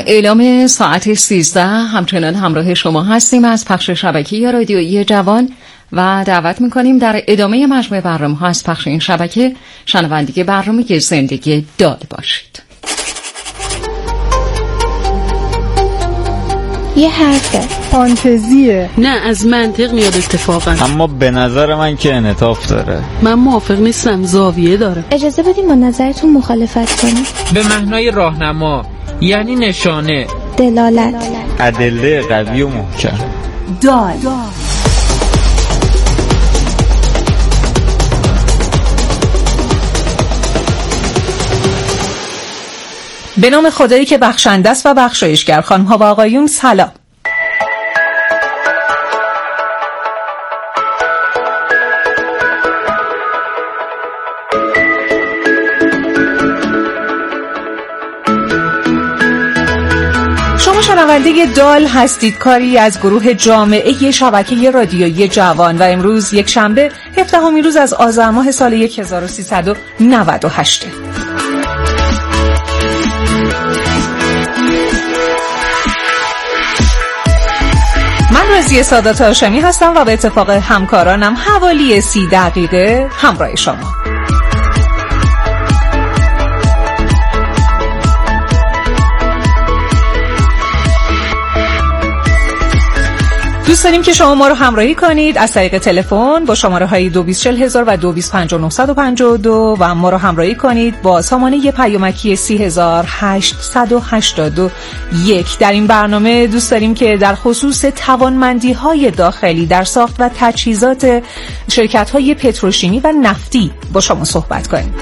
اعلام ساعت 13 همچنان همراه شما هستیم از پخش شبکه رادیویی جوان و دعوت میکنیم در ادامه مجموعه برنامه ها از پخش این شبکه شنونده برنامه زندگی دال باشید. یه حرفه فانتزیه، نه از منطق میاد اتفاقا، اما به نظر من که انعطاف داره. من موافق نیستم، زاویه داره. اجازه بدیم با نظرتون مخالفت کنیم. به معنای راهنما، یعنی نشانه، دلالت، ادله قوی و محکم. دال به نام خدایی که بخشنده است و بخشایشگر. خانم‌ها و آقایون سلام. شما شنونده دال هستید، کاری از گروه جامعه شبکه رادیویی جوان و امروز یک شنبه 17 روز از آذر ماه سال 1398. من رازیه سادات هاشمی هستم و به اتفاق همکارانم حوالی 30 دقیقه همراه شما. دوست داریم که شما ما رو همراهی کنید از طریق تلفن با شماره های 224000 و 225952 و ما رو همراهی کنید با سامانه پیامکی 30881. در این برنامه دوست داریم که در خصوص توانمندی های داخلی در ساخت و تجهیزات شرکت های پتروشیمی و نفتی با شما صحبت کنیم.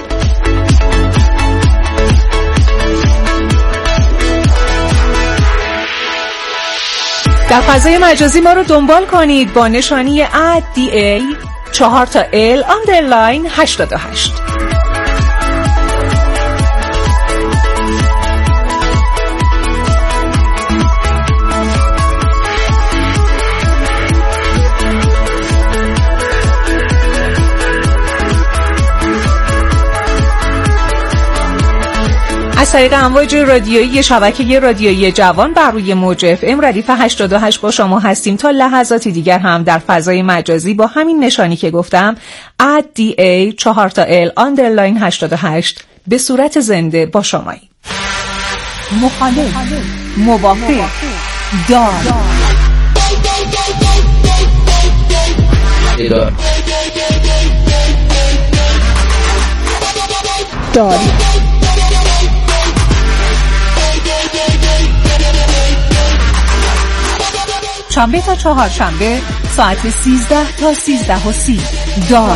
در فضای مجازی ما رو دنبال کنید با نشانی @DA 4L_88. از طریق امواج رادیویی شبکه رادیویی جوان بر روی موج FM ردیف 88 با شما هستیم تا لحظاتی دیگر هم در فضای مجازی با همین نشانی که گفتم @DA 4L_88 به صورت زنده با شماییم. مخالف، موافق، دال دال شنبه تا چهارشنبه ساعت 13 تا 13:30 دال.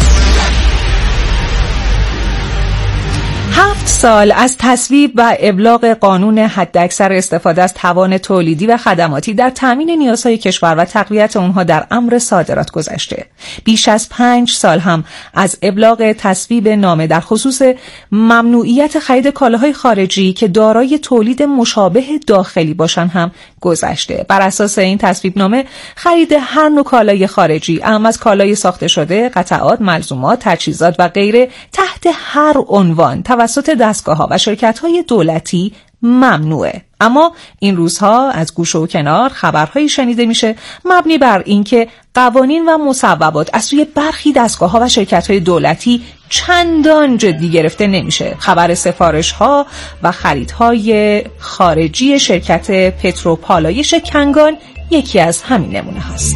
7 سال از تصویب و ابلاغ قانون حداکثر استفاده از توان تولیدی و خدماتی در تامین نیازهای کشور و تقویت آنها در امر صادرات گذشته. بیش از 5 سال هم از ابلاغ تصویب نامه در خصوص ممنوعیت خرید کالاهای خارجی که دارای تولید مشابه داخلی باشند هم گذشته. بر اساس این تصویب نامه خرید هر نوع کالای خارجی، اما از کالای ساخته شده، قطعات، ملزومات، تجهیزات و غیره تحت هر عنوان توسط دستگاه‌ها و شرکت‌های دولتی ممنوعه. اما این روزها از گوشه و کنار خبرهایی شنیده میشه مبنی بر اینکه قوانین و مصوبات از سوی برخی دستگاه‌ها و شرکت‌های دولتی چندان جدی گرفته نمیشه. خبر سفارش‌ها و خریدهای خارجی شرکت پتروپالایش کنگان یکی از همین نمونه هست.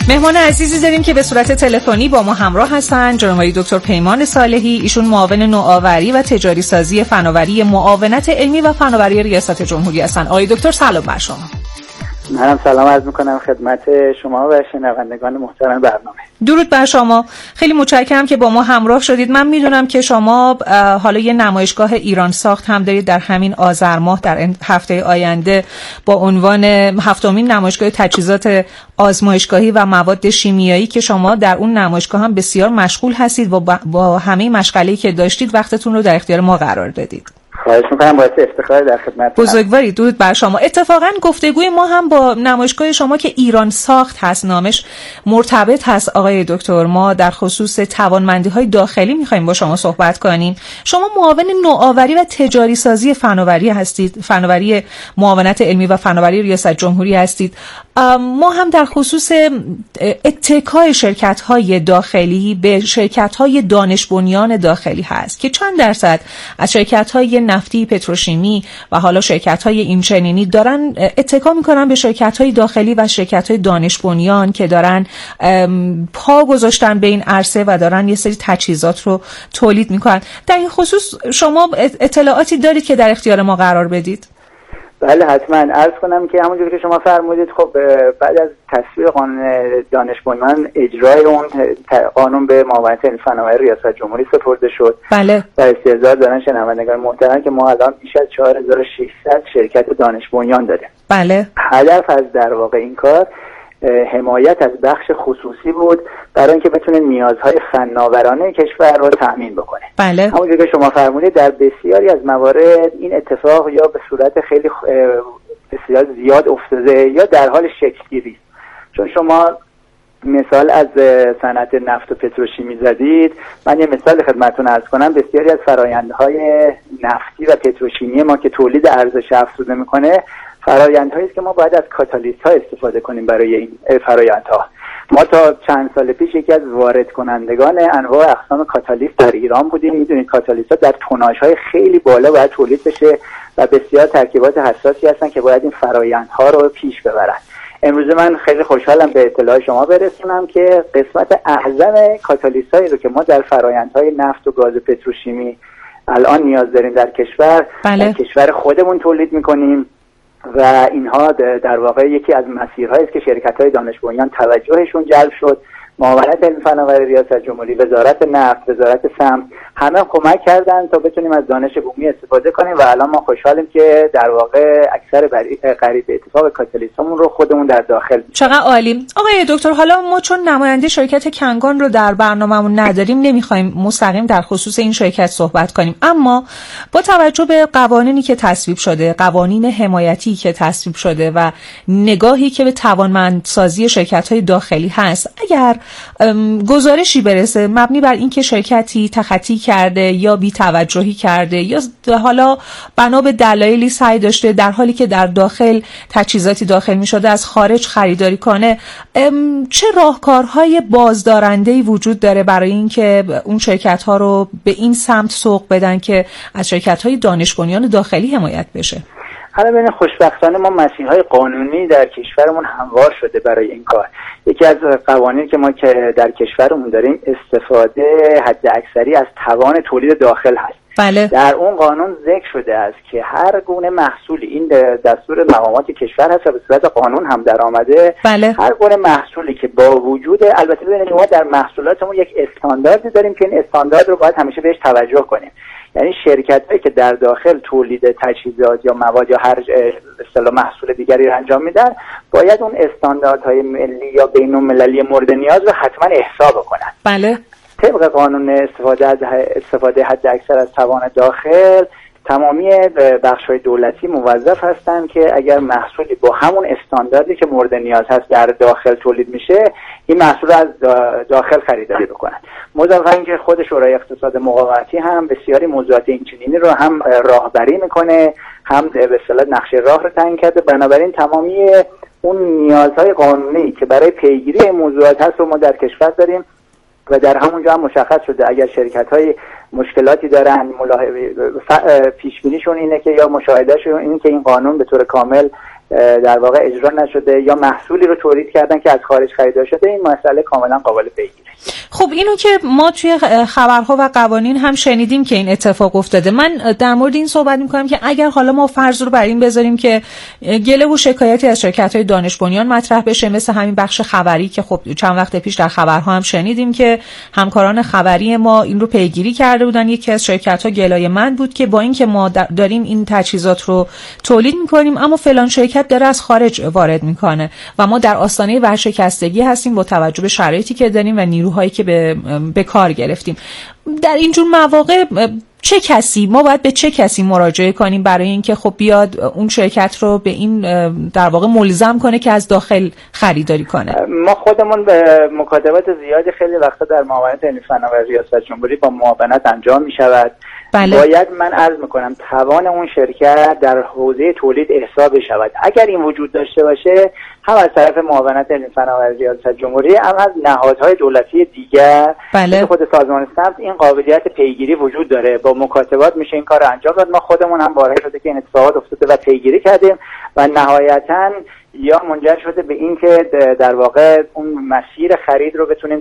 مهمان عزیزی داریم که به صورت تلفنی با ما همراه هستن، جناب دکتر پیمان صالحی. ایشون معاون نوآوری و تجاری سازی فناوری معاونت علمی و فناوری ریاست جمهوری هستن. آقای دکتر سلام بر شما. منم سلام عرض میکنم خدمت شما و شنوندگان محترم برنامه. درود بر شما. خیلی متشکرم که با ما همراه شدید. من میدونم که شما حالا یه نمایشگاه ایران ساخت هم دارید در همین آذر ماه در هفته آینده با عنوان 7مین نمایشگاه تجهیزات آزمایشگاهی و مواد شیمیایی که شما در اون نمایشگاه هم بسیار مشغول هستید و با همه مشغله‌ای که داشتید وقتتون رو در اختیار ما قرار دادید. خواهش میکنم، باعث افتخار در خدمت بزرگواری. درود بر شما. اتفاقا گفتگوی ما هم با نمایشگاه شما که ایران ساخت هست نامش مرتبط هست آقای دکتر. ما در خصوص توانمندی‌های داخلی می‌خوایم با شما صحبت کنیم. شما معاون نوآوری و تجاری سازی فناوری هستید، فناوری معاونت علمی و فناوری ریاست جمهوری هستید. ما هم در خصوص اتکای شرکت‌های داخلی به شرکت‌های دانش بنیان داخلی هست که چند درصد از شرکت‌های نفتی، پتروشیمی و حالا شرکت‌های اینچنینی دارن اتکا میکنن به شرکت‌های داخلی و شرکت‌های دانش بنیان که دارن پا گذاشتن به این عرصه و دارن یه سری تجهیزات رو تولید میکنن. در این خصوص شما اطلاعاتی دارید که در اختیار ما قرار بدید؟ بله حتما. عرض کنم که همونجوری که شما فرمودید، خب بعد از تصویب قانون دانش بنیان اجرای اون قانون به معاونت علمی فناوری ریاست جمهوری سپرده شد. بله. و استحضار دارن شنوندگان محترم که ما الان بیش از 4600 شرکت دانش بنیان داریم. بله. هدف از در واقع این کار حمایت از بخش خصوصی بود برای اینکه بتونه نیازهای فناورانه کشور رو تأمین بکنه. بله. همونجوری که شما فرمودید در بسیاری از موارد این اتفاق یا به صورت خیلی بسیار زیاد افتاده یا در حال شکل‌گیری. چون شما مثال از صنعت نفت و پتروشیمی زدید، من یه مثال خدمتتون عرض کنم. بسیاری از فرآیندهای نفتی و پتروشیمی ما که تولید ارزش افزوده میکنه فرآیندهایی است که ما باید از کاتالیست ها استفاده کنیم برای این فرآیندها. ما تا چند سال پیش یکی از وارد کنندگان انواع اقسام کاتالیست در ایران بودیم. میدونید کاتالیست ها در توناژ های خیلی بالا باید تولید بشه و بسیار ترکیبات حساسی هستن که باید این فرآیندها رو پیش ببرن. امروز من خیلی خوشحالم به اطلاع شما برسونم که قسمت اعظم کاتالیست هایی رو که ما در فرآیندهای نفت و گاز پتروشیمی الان نیاز داریم در کشور، بله. در کشور خودمون تولید میکنیم و اینها در واقع یکی از مسیرهایی است که شرکت‌های دانش بنیان توجهشون جلب شد. معاونت علمی فناوری ریاست جمهوری، وزارت نفت، وزارت سمت همه کمک کردن تا بتونیم از دانش بومی استفاده کنیم و الان ما خوشحالیم که در واقع اکثر قریب اتفاق کاتالیستامون رو خودمون در داخل. چقدر عالی. آقای دکتر، حالا ما چون نماینده شرکت کنگان رو در برنامه‌مون نداریم نمی‌خوایم مستقیم در خصوص این شرکت صحبت کنیم، اما با توجه به قوانینی که تصویب شده، قوانین حمایتی که تصویب شده و نگاهی که به توانمندسازی شرکت‌های داخلی هست، اگر گزارشی برسه مبنی بر اینکه شرکتی تخطی کرده یا بی‌توجهی کرده یا حالا بنا به دلایلی سعی داشته در حالی که در داخل تجهیزاتی داخل می‌شده از خارج خریداری کنه، چه راهکارهای بازدارنده‌ای وجود داره برای اینکه اون شرکت‌ها رو به این سمت سوق بدن که از شرکت‌های دانش بنیان داخلی حمایت بشه؟ حالا ببین، خوشبختانه ما مسیرهای قانونی در کشورمون هموار شده برای این کار. یکی از قوانین که ما که در کشورمون داریم استفاده حداکثری از توان تولید داخل هست. بله. در اون قانون ذکر شده است که هر گونه محصولی، این دستور مقامات کشور هست و به صورت قانون هم در آمده. بله. هر گونه محصولی که با وجود، البته ببینید ما در محصولاتمون یک استانداردی داریم که این استاندارد رو باید همیشه بهش توجه کنیم. یعنی شرکت‌هایی که در داخل تولید تجهیزات یا مواد یا هر اصطلاح محصول دیگری رو انجام میدن باید اون استانداردهای ملی یا بین‌المللی مورد نیاز رو حتما احصا بکنن. بله. طبق قانون استفاده حداکثر از توان داخل، تمامی بخش‌های دولتی موظف هستند که اگر محصولی با همون استانداردی که مورد نیاز هست در داخل تولید میشه، این محصول از داخل خریداری بکنن. مضافاً اینکه خود شورای اقتصاد مقاومتی هم بسیاری موضوعات اینچنینی رو هم راهبری میکنه، هم به اصطلاح نقشه راه رو تعیین کرده. بنابراین تمامی اون نیازهای قانونی که برای پیگیری این موضوعات هست رو ما در کشور داریم و در همونجا هم مشخص شده اگر شرکت‌های مشکلاتی دارن، پیش بینیشون اینه که یا مشاهدهشون اینه که این قانون به طور کامل در واقع اجرا نشده یا محصولی رو تولید کردن که از خارج خریدار شده، این مسئله کاملا قابل پیگیری. خب اینو که ما توی خبرها و قوانین هم شنیدیم که این اتفاق افتاده. من در مورد این صحبت می‌کنم که اگر حالا ما فرض رو بر این بذاریم که گله و شکایتی از شرکت‌های دانش بنیان مطرح بشه، مثل همین بخش خبری که خب چند وقت پیش در خبرها هم شنیدیم که همکاران خبری ما این رو پیگیری کرده بودن. یکی از شرکت‌ها گلای من بود که با اینکه ما داریم این تجهیزات رو تولید می‌کنیم اما فلان شرکت داره از خارج وارد می‌کنه و ما در آستانه ورشکستگی هستیم با توجه به شرایطی که داریم و نیروهایی که به کار گرفتیم. در اینجور مواقع ما باید به چه کسی مراجعه کنیم برای اینکه خب بیاد اون شرکت رو به این در واقع ملزم کنه که از داخل خریداری کنه؟ ما خودمون به مکاتبات زیادی خیلی وقتا در معاونت علمی فناوری ریاست جمهوری با معاونت انجام می شود. بله. باید من عرض میکنم توان اون شرکت در حوزه تولید احساب شود. اگر این وجود داشته باشه، هم از طرف معاونت علمی فناوری ریاست جمهوری، هم از نهادهای دولتی دیگر، بله، خود سازمان سمت، این قابلیت پیگیری وجود داره. با مکاتبات میشه این کار رو انجام داد. ما خودمون هم بارها شده که این اتفاقات افتاده و پیگیری کردیم و نهایتاً یا منجر شده به این که در واقع اون مسیر خرید رو بتونیم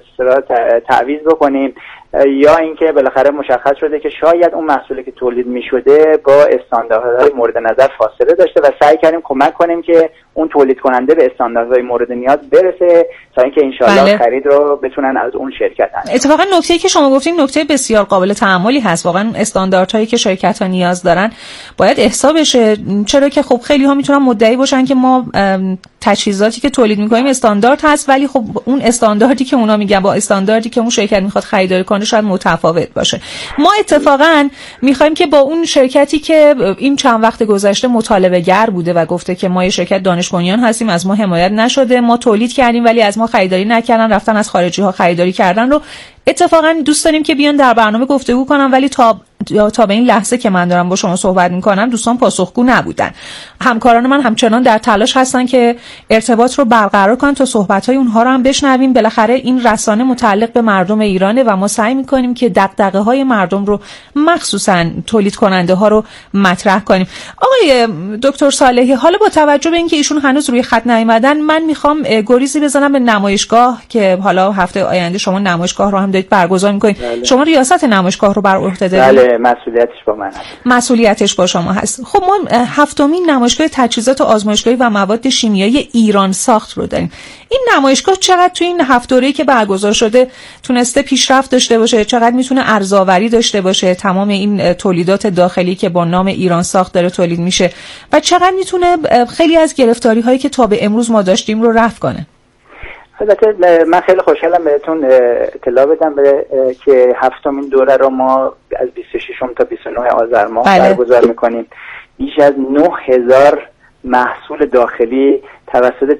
تعویض بکنیم، یا اینکه بالاخره مشخص شده که شاید اون محصولی که تولید می‌شده با استانداردهای مورد نظر فاصله داشته و سعی کردیم کمک کنیم که اون تولید کننده به استانداردهای مورد نیاز برسه تا اینکه انشالله بله، خرید رو بتونن از اون شرکت انجام. اتفاقا نکته‌ای که شما گفتین نکته بسیار قابل تأملی هست. واقعا استانداردهایی که شرکت‌ها نیاز دارن باید احسا بشه، چرا که خب خیلی‌ها میتونن مدعی باشن که ما تجهیزاتی که تولید می‌کنیم استاندارد هست، ولی خب اون استانداردی که اونا میگن با استانداردی که اون شرکت می‌خواد خریداری کنه شاید متفاوت باشه. ما اتفاقا می‌خوایم که با اون شرکتی که این چند وقت گذشته مطالبه‌گر بوده و گفته که ما یه شرکت دانش بنیان هستیم، از ما حمایت نشده، ما تولید کردیم ولی از ما خریداری نکردن، رفتن از خارجی‌ها خریداری کردن، رو اتفاقا دوست داریم که بیان در برنامه گفتگو کنن، ولی تا به این لحظه که من دارم با شما صحبت میکنم دوستان پاسخگو نبودن. همکاران من همچنان در تلاش هستن که ارتباط رو برقرار کنن تا صحبت‌های اونها رو هم بشنویم. بالاخره این رسانه متعلق به مردم ایرانه و ما سعی میکنیم که دغدغه‌های مردم رو مخصوصاً تولید کننده ها رو مطرح کنیم. آقای دکتر صالحی، حالا با توجه به اینکه ایشون هنوز روی خط نیامدن، من میخوام گریزی بزنم به نمایشگاه که حالا هفته آینده شما نمایشگاه رو هم دارید برگزار میکنید. بله. شما ریاست نمایشگاه رو بر عهده دارید؟ بله، مسئولیتش با من هست. مسئولیتش با شما هست. خب ما هفتمین نمایشگاه تجهیزات آزمایشگاهی و مواد شیمیایی ایران ساخت رو داریم. این نمایشگاه چقدر توی این 7 دوره‌ای که برگزار شده تونسته پیشرفت داشته باشه؟ چقدر میتونه ارزآوری داشته باشه تمام این تولیدات داخلی که با نام ایران ساخت داره تولید میشه و چقدر میتونه خیلی از گرفتاری‌هایی که تا به امروز ما داشتیم رو رفع کنه؟ البته من خیلی خوشحالم بهتون اطلاع بدم که هفتمین دوره رو ما از 26 تا 29 آذر ماه برگزار میکنیم. بیش از 9000 محصول داخلی توسط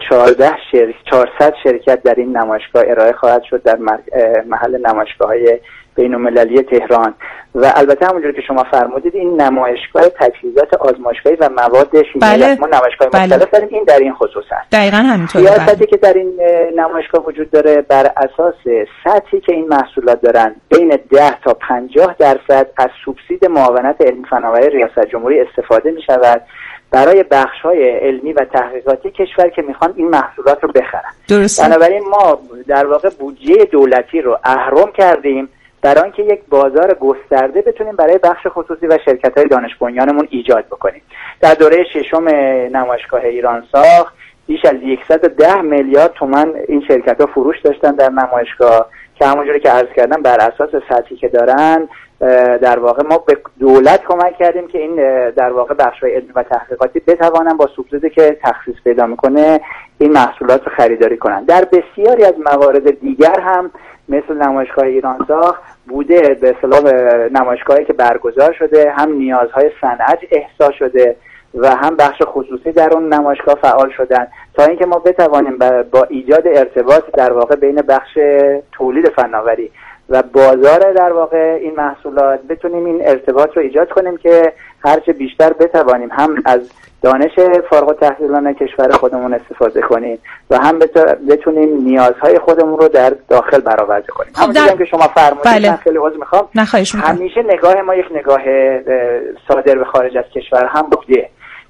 400 شرکت در این نمایشگاه ارائه خواهد شد در محل نمایشگاه‌های بین‌المللی تهران. و البته همونجوری که شما فرمودید این نمایشگاه تجهیزات آزمایشگاهی و مواد شیمیایی، ما نمایشگاه مختلف داریم، این در این خصوص هست. دقیقاً همینطوره. سیاستی که در این نمایشگاه وجود داره بر اساس سطحی که این محصولات دارن بین 10 تا 50% از سوبسید معاونت علمی فناوری ریاست جمهوری استفاده می شود برای بخش‌های علمی و تحقیقاتی کشور که میخوان این محصولات رو بخرن. درسته. بنابراین ما در واقع بودجه دولتی رو اهرم کردیم برای اینکه یک بازار گسترده بتونیم برای بخش خصوصی و شرکت‌های دانش بنیانمون ایجاد بکنیم. در دوره ششم نمایشگاه ایران ساخت بیش از 110 میلیارد تومان این شرکت‌ها فروش داشتن در نمایشگاه که همونجوری که عرض کردم بر اساس سطحی که دارن در واقع ما به دولت کمک کردیم که این در واقع بخش‌های علمی و تحقیقاتی بتوانن با سوبسیدی که تخصیص پیدا میکنه این محصولات رو خریداری کنن. در بسیاری از موارد دیگر هم مثل نمایشگاه ایران ساخت بوده به اصطلاح نمایشگاهی که برگزار شده هم نیازهای صنعت احسا شده و هم بخش خصوصی در اون نمایشگاه فعال شدن تا اینکه ما بتوانیم با ایجاد ارتباط در واقع بین بخش تولید فناوری و بازار در واقع این محصولات بتونیم این ارتباط رو ایجاد کنیم که هرچه بیشتر بتوانیم هم از دانش فارغ التحصیلان کشور خودمون استفاده کنیم و هم بتونیم نیازهای خودمون رو در داخل برآورده کنیم. همونجوری که شما فرمودید من خیلی عذر میخوام، همیشه نگاه ما یک نگاه صادر به خارج از کشور هم بوده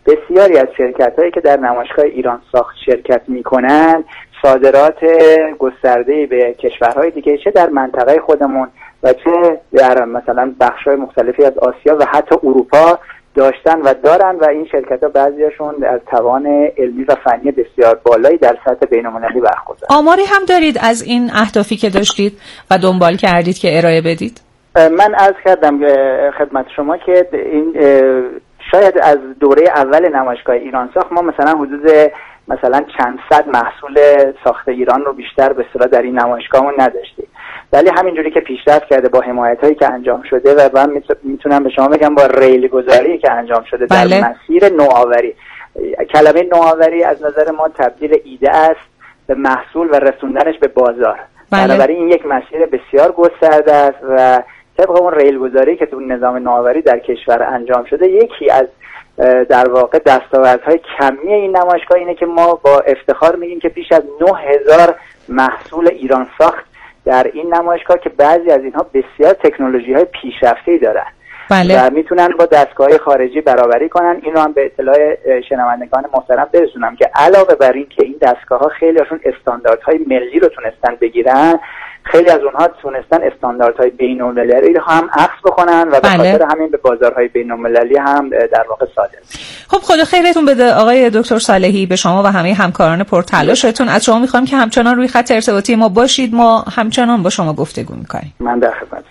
بسیاری از شرکت‌هایی که در نمایشگاه ایران ساخت شرکت می‌کنند صادرات گسترده‌ای به کشورهای دیگه، چه در منطقه خودمون و چه در مثلا بخش‌های مختلفی از آسیا و حتی اروپا داشتن و دارن و این شرکت‌ها بعضیاشون از توان علمی و فنی بسیار بالایی در سطح بین‌المللی برخوردارن. آماری هم دارید از این اهدافی که داشتید و دنبال کردید که ارائه بدید؟ من عرض کردم خدمت شما که این شاید از دوره اول نمایشگاه ایران ساخت ما مثلا حدود مثلا چند صد محصول ساخت ایران رو بیشتر به اصطلاح در این نمایشگاهمون نداشتیم، ولی همینجوری که پیشرفت کرده با حمایت‌هایی که انجام شده و من میتونم به شما بگم با ریل گذاری که انجام شده در مسیر نوآوری. کلمه نوآوری از نظر ما تبدیل ایده است به محصول و رسوندنش به بازار. بنابراین این یک مسیر بسیار گسترده است و طبق اون ریل گذاری که تو نظام نوآوری در کشور انجام شده، یکی از در واقع دستاوردهای کمی این نمایشگاه اینه که ما با افتخار میگیم که بیش از 9000 محصول ایران ساخت در این نمایشگاه که بعضی از اینها بسیار تکنولوژی‌های پیشرفته‌ای دارن و میتونن با دستگاه‌های خارجی برابری کنن. اینو هم به اطلاع شنوندگان محترم برسونم که علاوه بر این که این دستگاه‌ها خیلی‌هاشون استانداردهای ملی رو تونستن بگیرن، خیلی از اونها تونستن استانداردهای بین‌المللی رو هم اخذ بکنن و به خاطر همین به بازارهای بین‌المللی هم در واقع صادر. خب خدا خیرتون بده آقای دکتر صالحی، به شما و همه همکاران پرتلاشتون. از شما می‌خوام که همچنان روی خط ارتباطی ما باشید، ما همچنان با شما گفتگو می‌کنیم. من در خدمتم.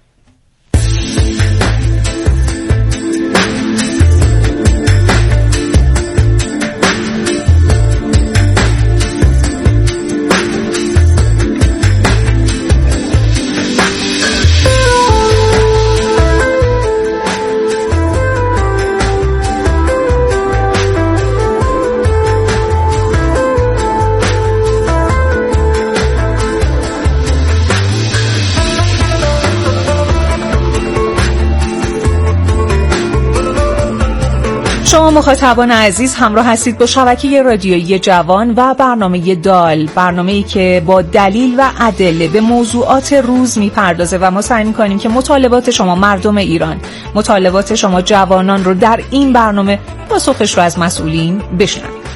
شما مخاطبان عزیز همراه هستید با شبکه رادیویی جوان و برنامه دال، برنامه‌ای که با دلیل و ادله به موضوعات روز میپردازه و ما سعی می‌کنیم که مطالبات شما مردم ایران، مطالبات شما جوانان رو در این برنامه پاسخش رو از مسئولین بشنویم.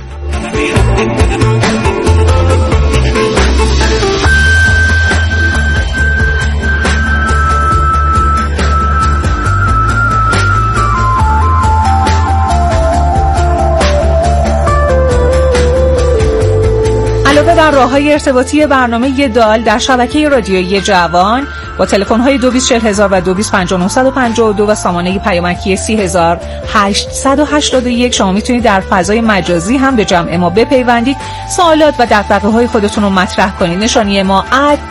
علاوه بر راه‌های ارتباطی برنامه دال در شبکه رادیویی جوان با تلفن‌های 224000 و 225952 و سامانه پیامکی 30881 شما میتونید در فضای مجازی هم به جمع ما بپیوندید، سوالات و دغدغه‌های خودتون رو مطرح کنید. نشانی ما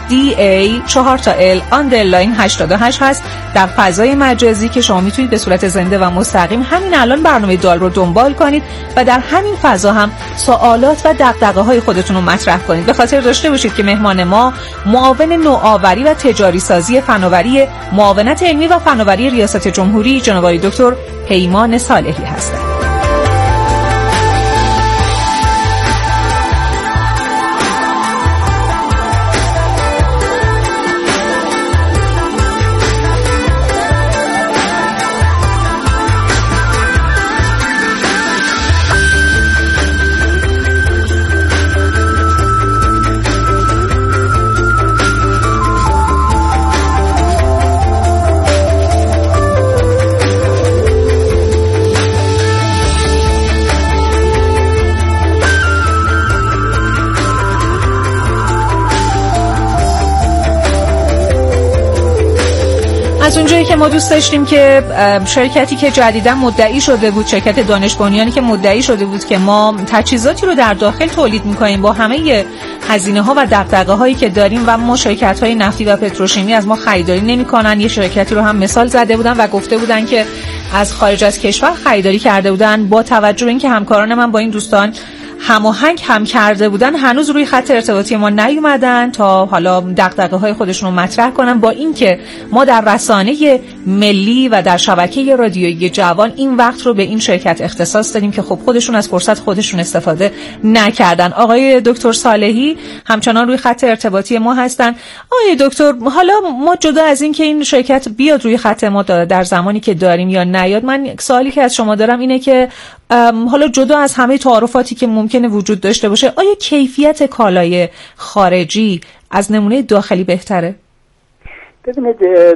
@da4l_88 هست در فضای مجازی که شما میتونید به صورت زنده و مستقیم همین الان برنامه دال رو دنبال کنید و در همین فضا هم سوالات و دغدغه‌های خودتون رو مطرح کنید. به خاطر داشته باشید که مهمان ما معاون نوآوری و تجاری سازی فناوری معاونت علمی و فناوری ریاست جمهوری جناب آقای دکتر پیمان صالحی هستند. از اونجایی که ما دوست داشتیم که شرکتی که جدیداً مدعی شده بود، شرکت دانش بنیانی که مدعی شده بود که ما تجهیزاتی رو در داخل تولید می‌کنیم با همه هزینه‌ها و دغدغه‌هایی که داریم و ما شرکت‌های نفتی و پتروشیمی از ما خریداری نمی‌کنن. یه شرکتی رو هم مثال زده بودن و گفته بودن که از خارج از کشور خریداری کرده بودن. با توجه به اینکه همکاران من با این دوستان هماهنگ هم کرده بودن، هنوز روی خط ارتباطی ما نیومدن تا حالا دغدغه‌های خودشون رو مطرح کنن، با اینکه ما در رسانه ملی و در شبکه رادیویی جوان این وقت رو به این شرکت اختصاص دادیم که خب خودشون از فرصت خودشون استفاده نکردن. آقای دکتر صالحی همچنان روی خط ارتباطی ما هستن. آقای دکتر، حالا ما جدا از این که این شرکت بیاد روی خط ما در زمانی که داریم یا نیاد، من سوالی که از شما دارم اینه که حالا جدا از همه تعارفاتی که ممکنه وجود داشته باشه، آیا کیفیت کالای خارجی از نمونه داخلی بهتره؟ ببینید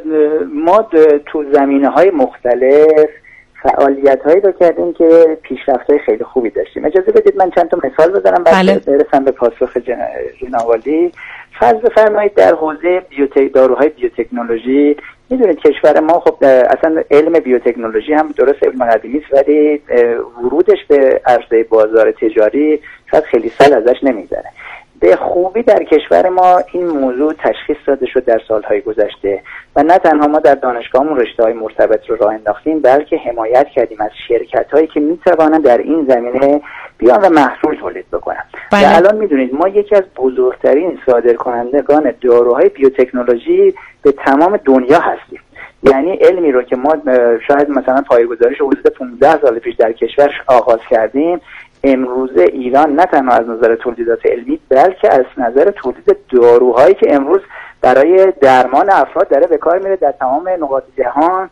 ما تو زمینه‌های مختلف فعالیت‌هایی رو کردیم که پیشرفت‌های خیلی خوبی داشتیم. اجازه بدید من چند تا مثال بزنم بعد برسم به پاسخ جناب عالی. فرض بفرمایید در حوزه داروهای بیوتکنولوژی، میدونید کشور ما خب اصلا علم بیوتکنولوژی هم درست علم قدیمی است، ولی ورودش به عرصه بازار تجاری شاید خیلی سال ازش نمیگذره. به خوبی در کشور ما این موضوع تشخیص داده شد در سالهای گذشته و نه تنها ما در دانشگاهمون رشته‌های مرتبط رو راه انداختیم، بلکه حمایت کردیم از شرکت‌هایی که می‌توانند در این زمینه بیان و محصول تولید بکنن. و الان می‌دونید ما یکی از بزرگترین صادرکنندگان داروهای بیوتکنولوژی به تمام دنیا هستیم. یعنی علمی رو که ما شاید مثلا پایه‌گذاریش حدود 15 سال پیش در کشور آغاز کردیم، امروزه ایران نه تنها از نظر تولیدات علمی بلکه از نظر تولید داروهایی که امروز برای درمان افراد داره به کار میره در تمام نقاط جهان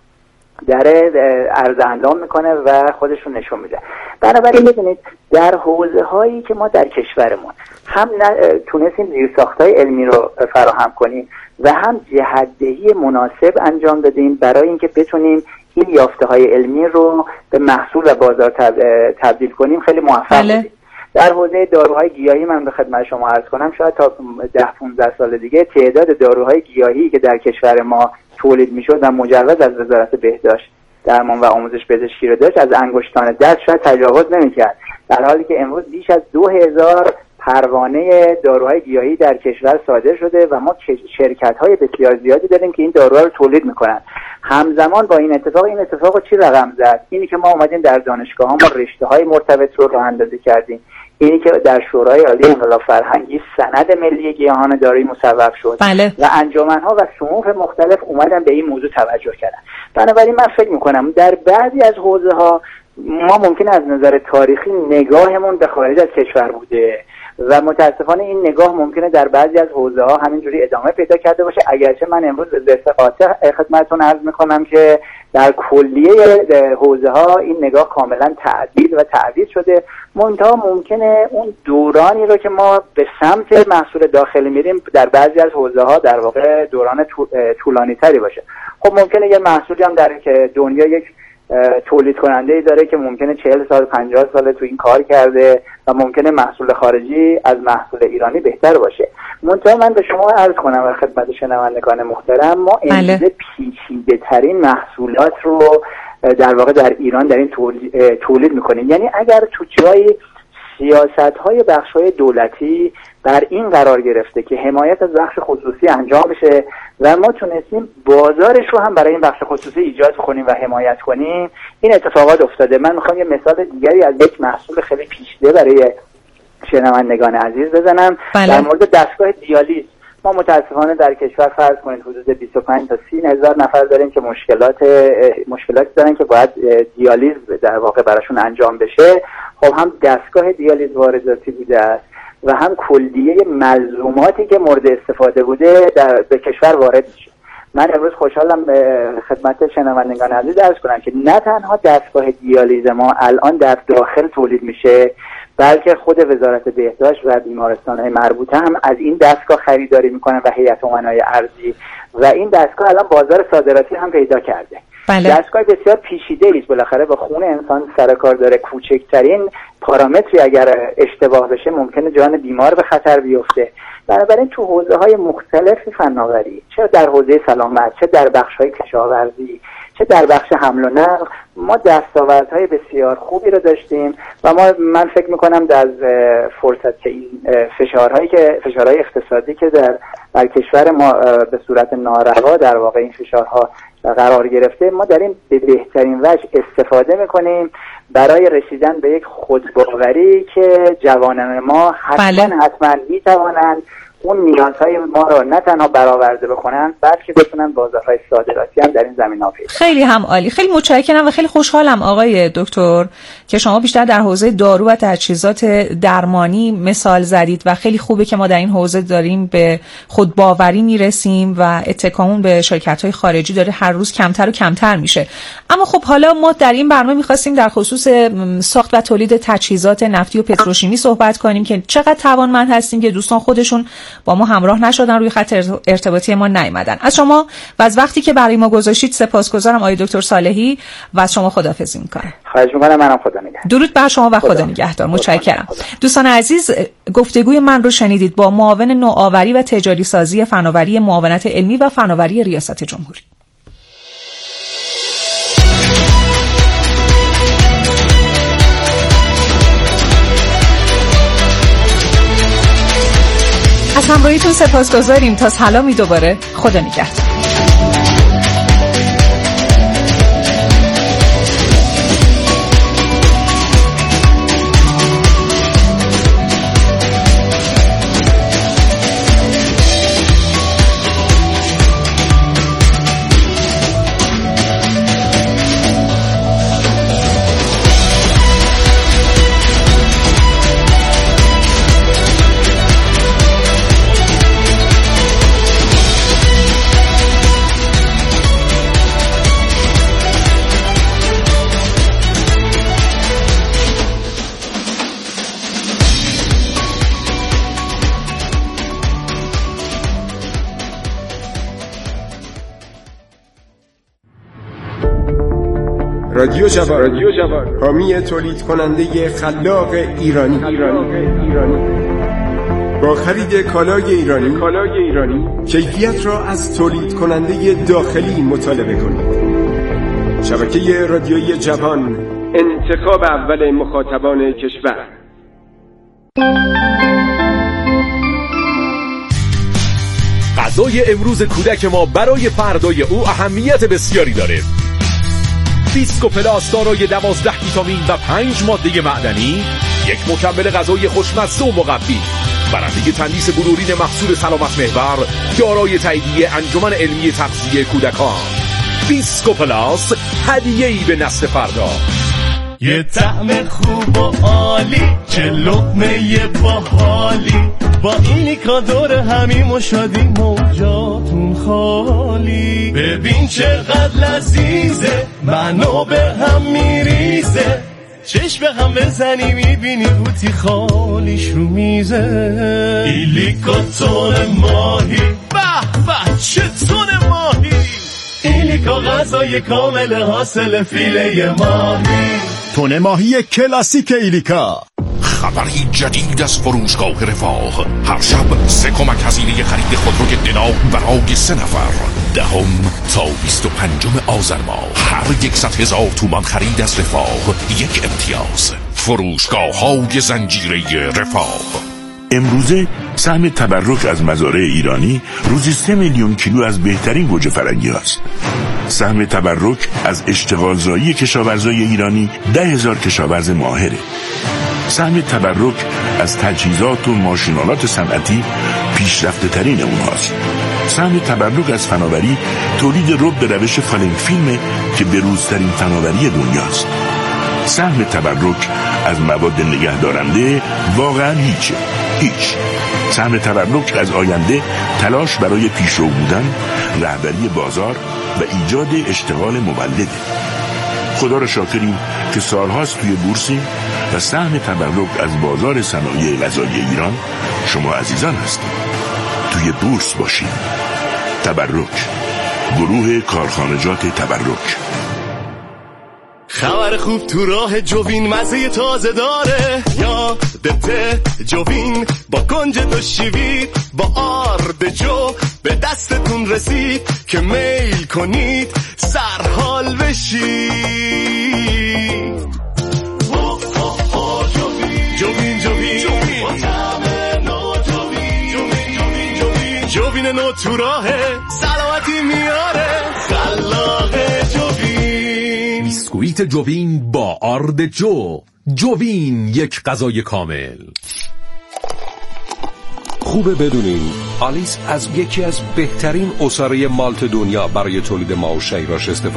داره عرض اندام میکنه و خودش رو نشون میده. بنابراین ببینید در حوزه هایی که ما در کشورمون هم تونستیم زیرساخت‌های علمی رو فراهم کنیم و هم جهت‌دهی مناسب انجام بدیم برای اینکه بتونیم این یافته‌های علمی رو به محصول و بازار تبدیل کنیم، خیلی موفق بودیم. در حوزه داروهای گیاهی من به خدمت شما عرض کنم شاید تا 10-15 سال دیگه تعداد داروهای گیاهی که در کشور ما تولید میشد و مجوز از وزارت بهداشت درمان و آموزش پزشکی رو داشت از انگشتان دست شاید تجاوز نمی‌کرد، در حالی که امروز بیش از 2000 پروانه داروهای گیاهی در کشور صادر شده و ما شرکت‌های بسیار زیادی داریم که این داروها رو تولید می‌کنن. همزمان با این اتفاق چی رقم زد؟ اینی که ما اومدیم در دانشگاه‌ها ما رشته‌های مرتبط رو راه‌اندازی کردیم. اینی که در شورای عالی انقلاب فرهنگی سند ملی گیاهان دارویی مصوب شد و انجمن‌ها و صنوف مختلف اومدن به این موضوع توجه کردن. بنابراین من فکر می‌کنم در بعضی از حوزه‌ها ما ممکنه از نظر تاریخی نگاهمون به خارج از کشور بوده و متاسفانه این نگاه ممکنه در بعضی از حوزه‌ها همینجوری ادامه پیدا کرده باشه، اگرچه من امروز به قاطع خدمتتون عرض می‌کنم که در کلیه حوزه‌ها این نگاه کاملا تعدیل و تعویض شده. منتها ممکنه اون دورانی رو که ما به سمت محصول داخلی میریم در بعضی از حوزه‌ها در واقع دوران طولانی‌تری باشه. خب ممکنه یه محصولی هم در که دنیا یک تولید کننده‌ای داره که ممکنه 40 سال 50 سال تو این کار کرده و ممکنه محصول خارجی از محصول ایرانی بهتر باشه. منتها من به شما عرض کنم و خدمت شنوندگان محترم، ما امروزه پیچیده‌ترین محصولات رو در واقع در ایران در این تولید می‌کنیم. یعنی اگر تو جایی سیاست‌های بخش‌های دولتی بر این قرار گرفته که حمایت از بخش خصوصی انجام بشه و ما تونستیم بازارش رو هم برای این بخش خصوصی ایجاد کنیم و حمایت کنیم، این اتفاقات افتاده. من میخوام یه مثال دیگری از یک محصول خیلی پیچیده برای شنوندگان عزیز بزنم. در مورد دستگاه دیالیز ما متاسفانه در کشور فرض کنید حدود 25 تا 30 هزار نفر داریم که مشکلاتی دارن که باید دیالیز در واقع براشون انجام بشه. خب هم دستگاه دیالیز وارداتی بوده است و هم کلیه ملزوماتی که مورد استفاده بوده به کشور وارد میشه. من امروز خوشحالم خدمت شنوندگان عزیز عرض کنم که نه تنها دستگاه دیالیز ما الان در داخل تولید میشه، بلکه خود وزارت بهداشت و بیمارستان‌های مربوطه هم از این دستگاه خریداری میکنن و هیئت امنای ارضی و این دستگاه الان بازار صادراتی هم پیدا کرده. دستگاه بسیار پیچیده است، بالاخره با خون انسان سر کار داره. کوچکترین پارامتری اگر اشتباه بشه ممکنه جان بیمار به خطر بیفته. بنابراین تو حوزه‌های مختلف فناوری، چه در حوزه سلامت، چه در بخش‌های کشاورزی، چه در بخش حمل و نقل، ما دستاوردهای بسیار خوبی رو داشتیم و من فکر می‌کنم در فرصت که این فشارهای اقتصادی که در کشور ما به صورت ناروا در واقع این فشارها قرار گرفته، ما داریم به بهترین وجه استفاده می‌کنیم برای رسیدن به یک خودباوری که جوانان ما حتما می‌توانند اون نیازهای ما رو نه تنها برآورده بکنن بلکه بتونن بازارهای صادراتی هم در این زمینه‌ها پیدا. خیلی هم عالی. خیلی متشکرم و خیلی خوشحالم آقای دکتر که شما بیشتر در حوزه دارو و تجهیزات درمانی مثال زدید و خیلی خوبه که ما در این حوزه داریم به خودباوری میرسیم و اتکامون به شرکت‌های خارجی داره هر روز کمتر و کمتر میشه. اما خب حالا ما در این برنامه می‌خواستیم در خصوص ساخت و تولید تجهیزات نفتی و پتروشیمی صحبت کنیم که چقدر توانمند هستیم که دوستان خودشون با ما همراه نشدن، روی خط ارتباطی ما نیامدن. از شما و از وقتی که برای ما گذاشتید سپاسگزارم آقای دکتر صالحی و از شما خداحافظی می‌کنم. خواهش می‌کنم. منم خدا نگهدار. درود بر شما و خدا نگهدار. متشکرم. دوستان عزیز، گفتگوی من رو شنیدید با معاون نوآوری و تجاری سازی فناوری معاونت علمی و فناوری ریاست جمهوری. از همراهیتون سپاسگزاریم. تا سلامی دوباره. خدا نگهدار. رادیو جوان حامی تولید کننده خلاق ایرانی. با خرید کالای ایرانی کیفیت را از تولید کننده داخلی مطالبه کنید. شبکه رادیویی جوان، انتخاب اول مخاطبان کشور. غذای امروز کودک ما برای فردای او اهمیت بسیاری داره. بیسکوپلاس دارای 12 ویتامین و 5 ماده معدنی، یک مکمل غذایی خوشمزه و مقوی، برنده تندیس بلورین محصول سلامت محور، دارای تاییدیه انجمن علمی تغذیه کودکان. بیسکوپلاس، هدیه‌ای به نسل فردا. یه طعم خوب و عالی، چه لقمه باحالی، با اینیکا دور همیم و شادیم و جاتون خالی. ببین چقدر لذیذه، منو به هم میریزه، چشم به هم بزنی میبینی قوطی خالیش رو میزه. ایلیکا تون ماهی، به به چه تون ماهی، ایلیکا غذای کامل حاصل فیله ماهی. تون ماهی کلاسیک ایلیکا. خبری جدید از فروشگاه رفاه. هر شب 3 کمک هزینه خرید خودروی دنا برای 3 نفر. 10 تا 25 آذر ماه. هر 100,000 تومان خرید از رفاه 1 امتیاز. فروشگاه های زنجیره رفاه. امروزه سهم تبرک از مزارع ایرانی روزی 3 میلیون کیلو از بهترین گوجه فرنگی هست. سهم تبرک از اشتغالزایی کشاورزای ایرانی 10,000 کشاورز ماهره. سهم تبرک از تجهیزات و ماشینالات صنعتی پیشرفته ترین اونهاست. سهم تبرک از فناوری تولید رب به روش فالنگ فیلمه که بروزترین فناوری دنیاست. سهم تبرک از مواد نگهدارنده واقعا هیچ. سهم تبرک از آینده تلاش برای پیشرو بودن، رهبری بازار و ایجاد اشتغال مولده. خدا را شاکریم که سالهاست توی بورسیم و سهم تبرک از بازار صنایع غذایی ایران شما عزیزان هستید. توی بورس باشید. تبرک، گروه کارخانجات تبرک. خبر خوب تو راه جوین، مزه تازه داره. یادته جوین با کنج و شیوید، با آرد جو به دستتون رسید که میل کنید سرحال بشید. جوین با طعم نو. جوین نو تو راهه، سلامتی میاره، خلاق جوین. بیسکویت جوین با آرد جوین، یک غذای کامل. خوبه بدونین آلیس از یکی از بهترین عصاره مالت دنیا برای تولید ماو شیراش استفاده